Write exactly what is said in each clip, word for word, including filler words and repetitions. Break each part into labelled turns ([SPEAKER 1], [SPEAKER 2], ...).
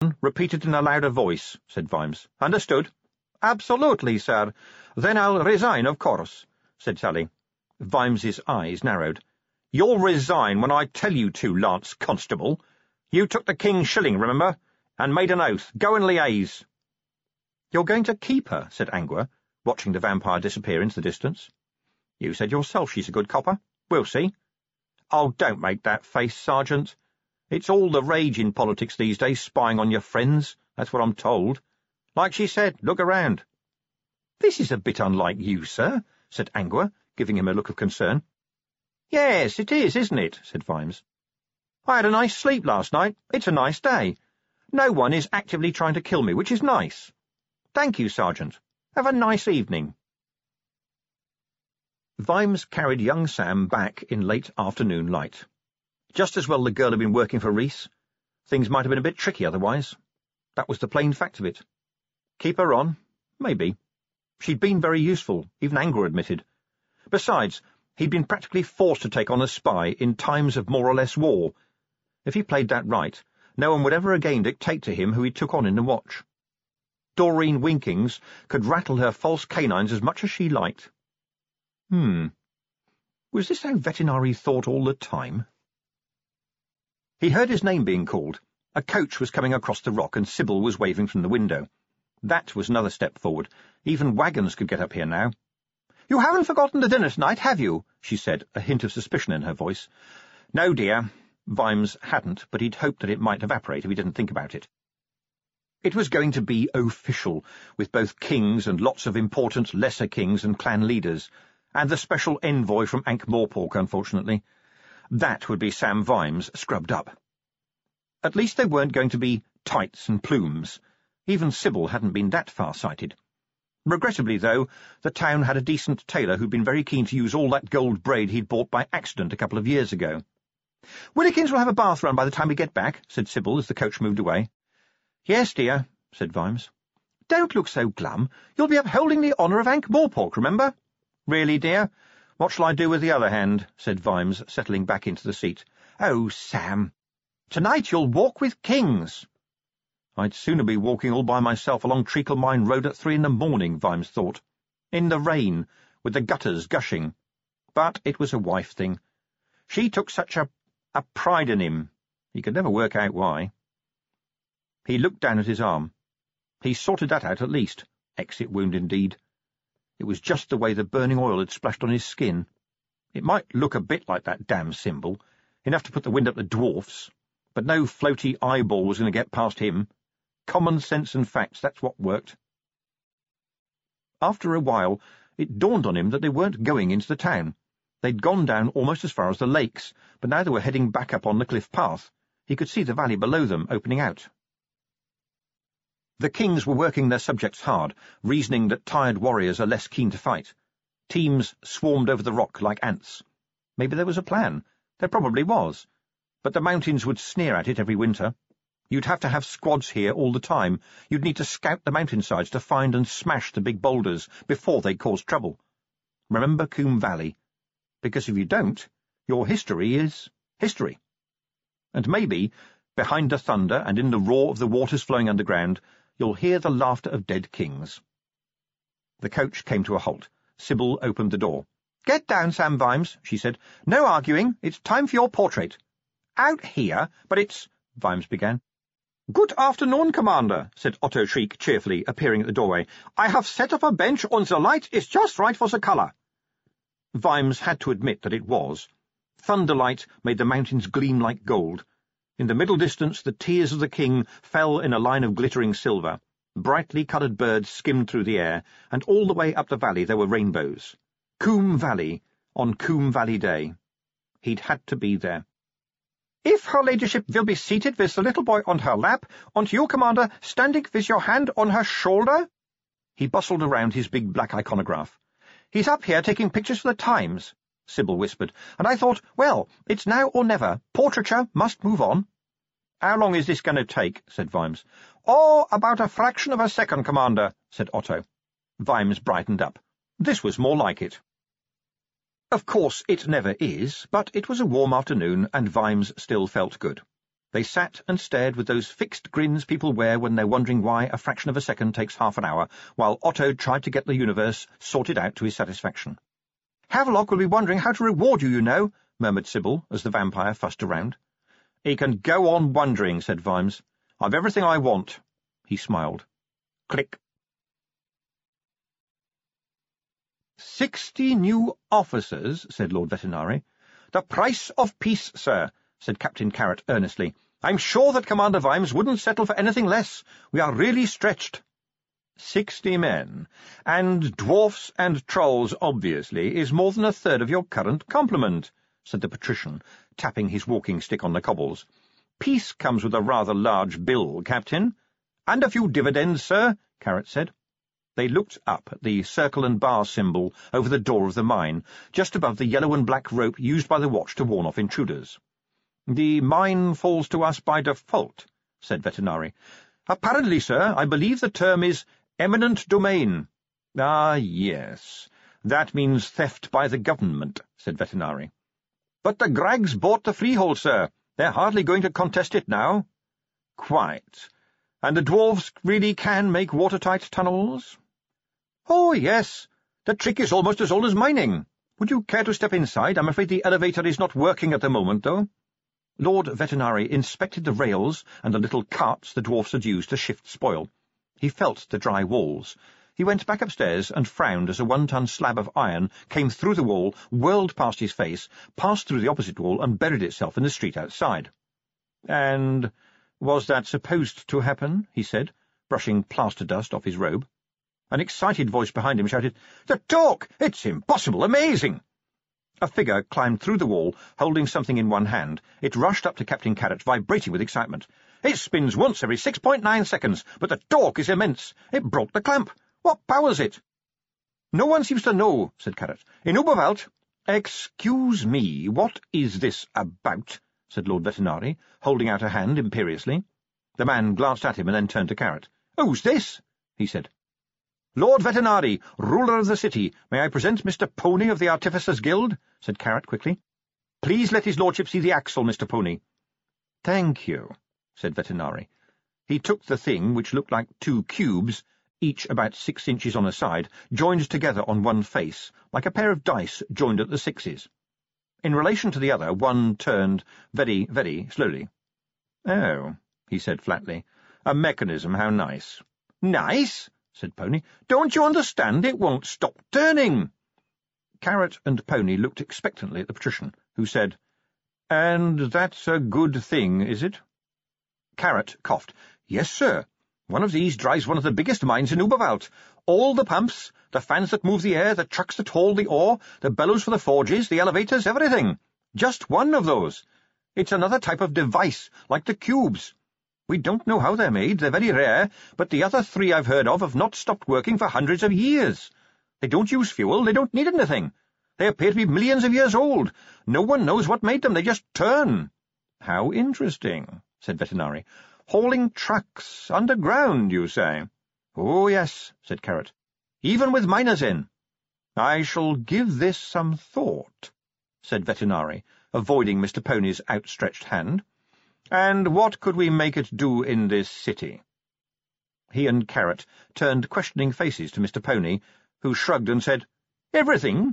[SPEAKER 1] Resignation repeated in a louder voice, said Vimes. Understood? Absolutely, sir. Then I'll resign, of course, said Sally. Vimes's eyes narrowed. You'll resign when I tell you to, Lance Constable. You took the king's shilling, remember, and made an oath. Go and liaise. You're going to keep her, said Angua, watching the vampire disappear into the distance. You said yourself she's a good copper. We'll see. Oh, don't make that face, Sergeant. It's all the rage in politics these days, spying on your friends. That's what I'm told. Like she said, look around. This is a bit unlike you, sir, said Angua, giving him a look of concern. Yes, it is, isn't it, said Vimes. I had a nice sleep last night. It's a nice day. No one is actively trying to kill me, which is nice. Thank you, Sergeant. Have a nice evening. Vimes carried young Sam back in late afternoon light. Just as well the girl had been working for Reese. Things might have been a bit tricky otherwise. That was the plain fact of it. Keep her on? Maybe. She'd been very useful, even Angua admitted. Besides, he'd been practically forced to take on a spy in times of more or less war. If he played that right, no one would ever again dictate to him who he took on in the watch. Doreen Winkings could rattle her false canines as much as she liked. Hmm. Was this how Vetinari thought all the time? He heard his name being called. A coach was coming across the rock, and Sybil was waving from the window. That was another step forward. Even wagons could get up here now. "You haven't forgotten the dinner tonight, have you?" she said, a hint of suspicion in her voice. "No, dear." Vimes hadn't, but he'd hoped that it might evaporate if he didn't think about it. It was going to be official, with both kings and lots of important lesser kings and clan leaders, and the special envoy from Ankh-Morpork, unfortunately. That would be Sam Vimes scrubbed up. At least they weren't going to be tights and plumes. Even Sybil hadn't been that far-sighted. Regrettably, though, the town had a decent tailor who'd been very keen to use all that gold braid he'd bought by accident a couple of years ago. "Willikins will have a bath run by the time we get back," said Sybil as the coach moved away. "Yes, dear," said Vimes. "Don't look so glum. You'll be upholding the honour of Ankh-Morpork, remember?" "Really, dear? What shall I do with the other hand?" said Vimes, settling back into the seat. "Oh, Sam. Tonight you'll walk with kings." I'd sooner be walking all by myself along Treacle Mine Road at three in the morning, Vimes thought. In the rain, with the gutters gushing. But it was a wife thing. She took such a, a pride in him. He could never work out why. He looked down at his arm. He sorted that out at least. Exit wound indeed. It was just the way the burning oil had splashed on his skin. It might look a bit like that damn symbol, enough to put the wind up the dwarfs, but no floaty eyeball was going to get past him. Common sense and facts, that's what worked. After a while, it dawned on him that they weren't going into the town. They'd gone down almost as far as the lakes, but now they were heading back up on the cliff path. He could see the valley below them opening out. The kings were working their subjects hard, reasoning that tired warriors are less keen to fight. Teams swarmed over the rock like ants. Maybe there was a plan. There probably was. But the mountains would sneer at it every winter. You'd have to have squads here all the time. You'd need to scout the mountainsides to find and smash the big boulders before they caused trouble. Remember Coombe Valley. Because if you don't, your history is history. And maybe, behind the thunder and in the roar of the waters flowing underground, you'll hear the laughter of dead kings. The coach came to a halt. Sybil opened the door. "Get down, Sam Vimes," she said. "No arguing. It's time for your portrait." "Out here? But it's—" Vimes began. "Good afternoon, Commander," said Otto Schreck cheerfully, appearing at the doorway. "I have set up a bench, and the light is just right for the colour." Vimes had to admit that it was. Thunderlight made the mountains gleam like gold. In the middle distance, the tears of the king fell in a line of glittering silver. Brightly coloured birds skimmed through the air, and all the way up the valley there were rainbows. Coombe Valley, on Coombe Valley Day. He'd had to be there. "If her ladyship will be seated with the little boy on her lap, and you, Commander, standing with your hand on her shoulder—" He bustled around his big black iconograph. "He's up here taking pictures for the Times," Sybil whispered, "and I thought, well, it's now or never. Portraiture must move on." "How long is this going to take?" said Vimes. "Oh, about a fraction of a second, Commander," said Otto. Vimes brightened up. This was more like it. Of course, it never is, but it was a warm afternoon, and Vimes still felt good. They sat and stared with those fixed grins people wear when they're wondering why a fraction of a second takes half an hour, while Otto tried to get the universe sorted out to his satisfaction. "Havelock will be wondering how to reward you, you know," murmured Sybil, as the vampire fussed around. "He can go on wondering," said Vimes. "I've everything I want." He smiled. Click. "Sixty new officers," said Lord Vetinari. "The price of peace, sir," said Captain Carrot earnestly. "I'm sure that Commander Vimes wouldn't settle for anything less. We are really stretched." "Sixty men, and dwarfs and trolls, obviously, is more than a third of your current complement," said the patrician, tapping his walking stick on the cobbles. "Peace comes with a rather large bill, Captain." "And a few dividends, sir," Carrot said. They looked up at the circle and bar symbol over the door of the mine, just above the yellow and black rope used by the watch to warn off intruders. "The mine falls to us by default," said Vetinari. "Apparently, sir, I believe the term is eminent domain." "Ah, yes. That means theft by the government," said Vetinari. "But the Grags bought the freehold, sir. They're hardly going to contest it now." "Quite. And the dwarves really can make watertight tunnels?" "Oh, yes. The trick is almost as old as mining. Would you care to step inside? I'm afraid the elevator is not working at the moment, though." Lord Vetinari inspected the rails and the little carts the dwarfs had used to shift spoil. He felt the dry walls. He went back upstairs and frowned as a one-ton slab of iron came through the wall, whirled past his face, passed through the opposite wall, and buried itself in the street outside. "And was that supposed to happen?" he said, brushing plaster dust off his robe. An excited voice behind him shouted, "The talk! It's impossible! Amazing!" A figure climbed through the wall, holding something in one hand. It rushed up to Captain Carrot, vibrating with excitement. "It spins once every six point nine seconds, but the torque is immense. It broke the clamp. What powers it?" "No one seems to know," said Carrot. "In Uberwald—" "Excuse me, what is this about?" said Lord Vetinari, holding out a hand imperiously. The man glanced at him and then turned to Carrot. "Who's this?" he said. "Lord Vetinari, ruler of the city. May I present Mister Pony of the Artificers' Guild?" said Carrot quickly. "Please let his lordship see the axle, Mister Pony." "Thank you," said Vetinari. He took the thing, which looked like two cubes, each about six inches on a side, joined together on one face, like a pair of dice joined at the sixes. In relation to the other, one turned very, very slowly. "Oh," he said flatly. "A mechanism, how nice." "Nice?" said Pony. "Don't you understand? It won't stop turning." Carrot and Pony looked expectantly at the patrician, who said, "And that's a good thing, is it?" Carrot coughed. "Yes, sir. One of these drives one of the biggest mines in Uberwald. All the pumps, the fans that move the air, the trucks that haul the ore, the bellows for the forges, the elevators, everything. Just one of those. It's another type of device, like the cubes. We don't know how they're made, they're very rare, but the other three I've heard of have not stopped working for hundreds of years. They don't use fuel, they don't need anything. They appear to be millions of years old. No one knows what made them, they just turn." "How interesting," said Vetinari. "Hauling trucks underground, you say?" "Oh, yes," said Carrot. "Even with miners in." "I shall give this some thought," said Vetinari, avoiding Mister Pony's outstretched hand. "And what could we make it do in this city?" He and Carrot turned questioning faces to Mister Pony, who shrugged and said, "Everything."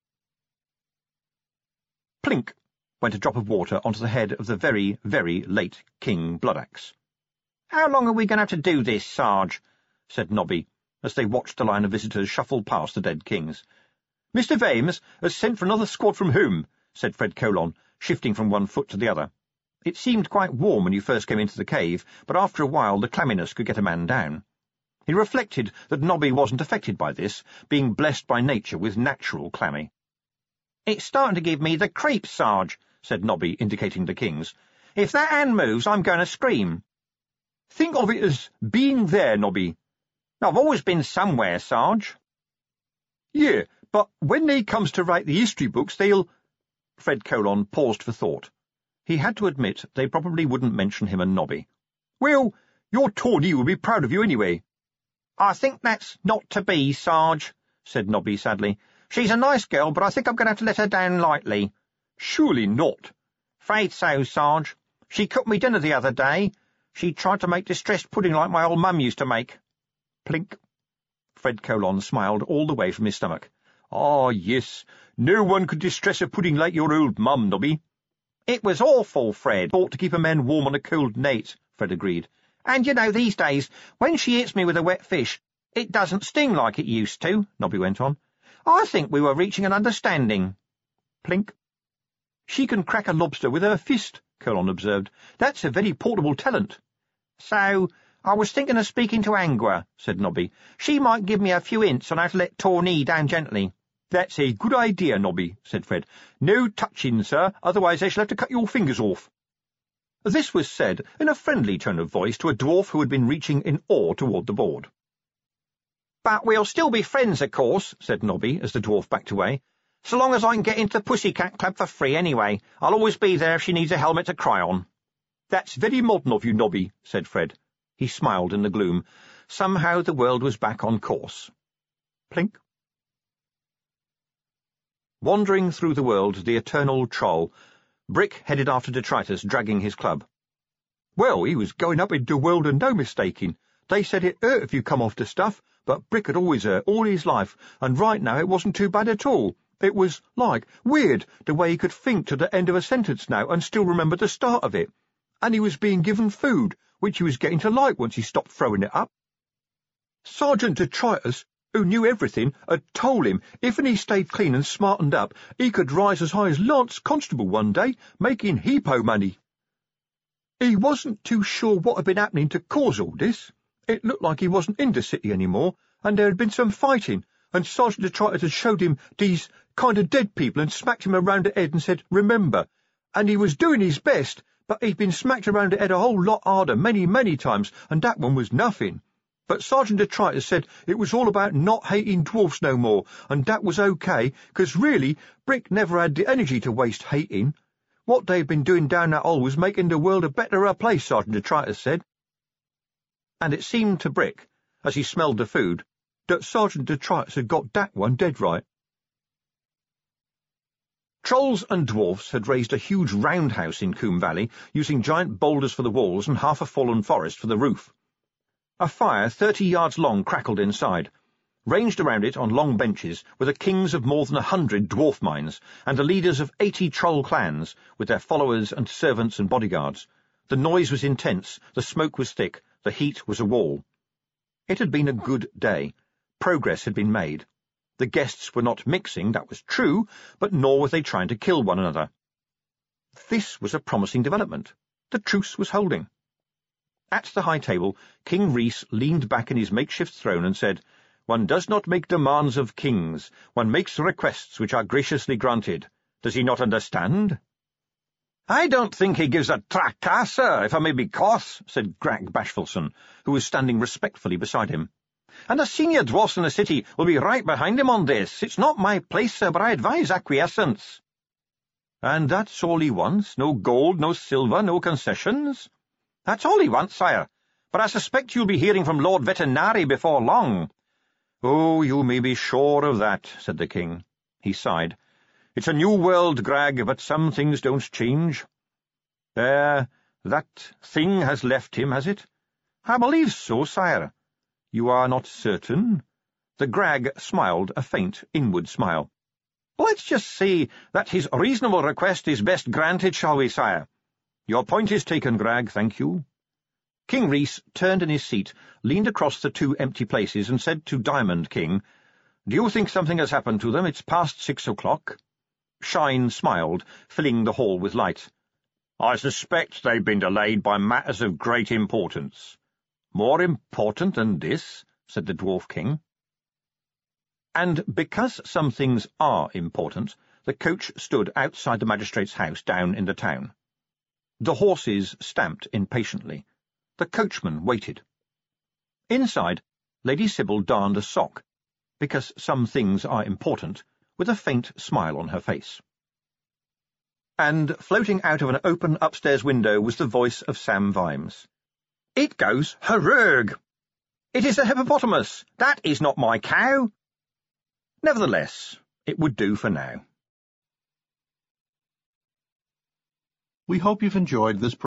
[SPEAKER 1] Plink went a drop of water onto the head of the very, very late King Bloodaxe. "How long are we going to have to do this, Sarge?" said Nobby, as they watched the line of visitors shuffle past the dead kings. "Mister Vames has sent for another squad from whom?" said Fred Colon, shifting from one foot to the other. It seemed quite warm when you first came into the cave, but after a while the clamminess could get a man down. He reflected that Nobby wasn't affected by this, being blessed by nature with natural clammy. "It's starting to give me the creeps, Sarge," said Nobby, indicating the kings. "If that hand moves, I'm going to scream." "Think of it as being there, Nobby." "I've always been somewhere, Sarge." "Yeah, but when they comes to write the history books, they'll—" Fred Colon paused for thought. He had to admit they probably wouldn't mention him and Nobby. "Well, your Tawny will be proud of you anyway." "I think that's not to be, Sarge," said Nobby sadly. "She's a nice girl, but I think I'm going to have to let her down lightly." "Surely not." "'Fraid so, Sarge. She cooked me dinner the other day. She tried to make distressed pudding like my old mum used to make. Plink. Fred Colon smiled all the way from his stomach. Ah, yes, no one could distress a pudding like your old mum, Nobby. It was awful, Fred. Ought to keep a man warm on a cold night, Fred agreed. And you know, these days, when she hits me with a wet fish, it doesn't sting like it used to, Nobby went on. I think we were reaching an understanding. Plink. She can crack a lobster with her fist, Colon observed. That's a very portable talent. So, I was thinking of speaking to Angua, said Nobby. She might give me a few hints on how to let Tawny down gently. That's a good idea, Nobby, said Fred. No touching, sir, otherwise I shall have to cut your fingers off. This was said in a friendly tone of voice to a dwarf who had been reaching in awe toward the board. But we'll still be friends, of course, said Nobby as the dwarf backed away. So long as I can get into the Pussycat Club for free anyway. I'll always be there if she needs a helmet to cry on. That's very modern of you, Nobby, said Fred. He smiled in the gloom. Somehow the world was back on course. Plink. Wandering through the world, the eternal troll, Brick headed after detritus, dragging his club. Well, he was going up into the world and no mistaking. They said it hurt if you come off the stuff, but Brick had always hurt all his life, and right now it wasn't too bad at all. It was, like, weird, the way he could think to the end of a sentence now and still remember the start of it. And he was being given food, which he was getting to like once he stopped throwing it up. Sergeant Detritus, who knew everything, had told him if he stayed clean and smartened up, he could rise as high as Lance Constable one day, making heapo money. He wasn't too sure what had been happening to cause all this. It looked like he wasn't in the city any more, and there had been some fighting, and Sergeant Detritus had showed him these kind of dead people and smacked him around the head and said, remember, and he was doing his best, but he'd been smacked around the head a whole lot harder many, many times, and that one was nothing. But Sergeant Detritus said it was all about not hating dwarfs no more, and that was okay, 'cause really, Brick never had the energy to waste hating. What they'd been doing down that hole was making the world a betterer place, Sergeant Detritus said. And it seemed to Brick, as he smelled the food, that Sergeant Detritus had got that one dead right. Trolls and dwarfs had raised a huge roundhouse in Coombe Valley, using giant boulders for the walls and half a fallen forest for the roof. A fire thirty yards long crackled inside. Ranged around it on long benches were the kings of more than a hundred dwarf mines, and the leaders of eighty troll clans, with their followers and servants and bodyguards. The noise was intense, the smoke was thick, the heat was a wall. It had been a good day. Progress had been made. The guests were not mixing, that was true, but nor were they trying to kill one another. This was a promising development. The truce was holding. At the high table, King Rhys leaned back in his makeshift throne and said, One does not make demands of kings. One makes requests which are graciously granted. Does he not understand? I don't think he gives a tracas, sir, if I may be coarse, said Grag Bashfulson, who was standing respectfully beside him. And the senior dwarfs in the city will be right behind him on this. It's not my place, sir, but I advise acquiescence. And that's all he wants? No gold, no silver, no concessions? That's all he wants, sire. But I suspect you'll be hearing from Lord Vetinari before long. Oh, you may be sure of that, said the king. He sighed. It's a new world, Grag, but some things don't change. There, that thing has left him, has it? I believe so, sire. You are not certain? The Grag smiled a faint inward smile. Let's just say that his reasonable request is best granted, shall we, sire? Your point is taken, Grag, thank you. King Rhys turned in his seat, leaned across the two empty places, and said to Diamond King, Do you think something has happened to them? It's past six o'clock. Shine smiled, filling the hall with light. I suspect they've been delayed by matters of great importance. More important than this, said the Dwarf King. And because some things are important, the coach stood outside the magistrate's house down in the town. The horses stamped impatiently. The coachman waited. Inside, Lady Sybil darned a sock, because some things are important, with a faint smile on her face. And floating out of an open upstairs window was the voice of Sam Vimes. It goes herrurg. It is a hippopotamus. That is not my cow. Nevertheless, it would do for now.
[SPEAKER 2] We hope you've enjoyed this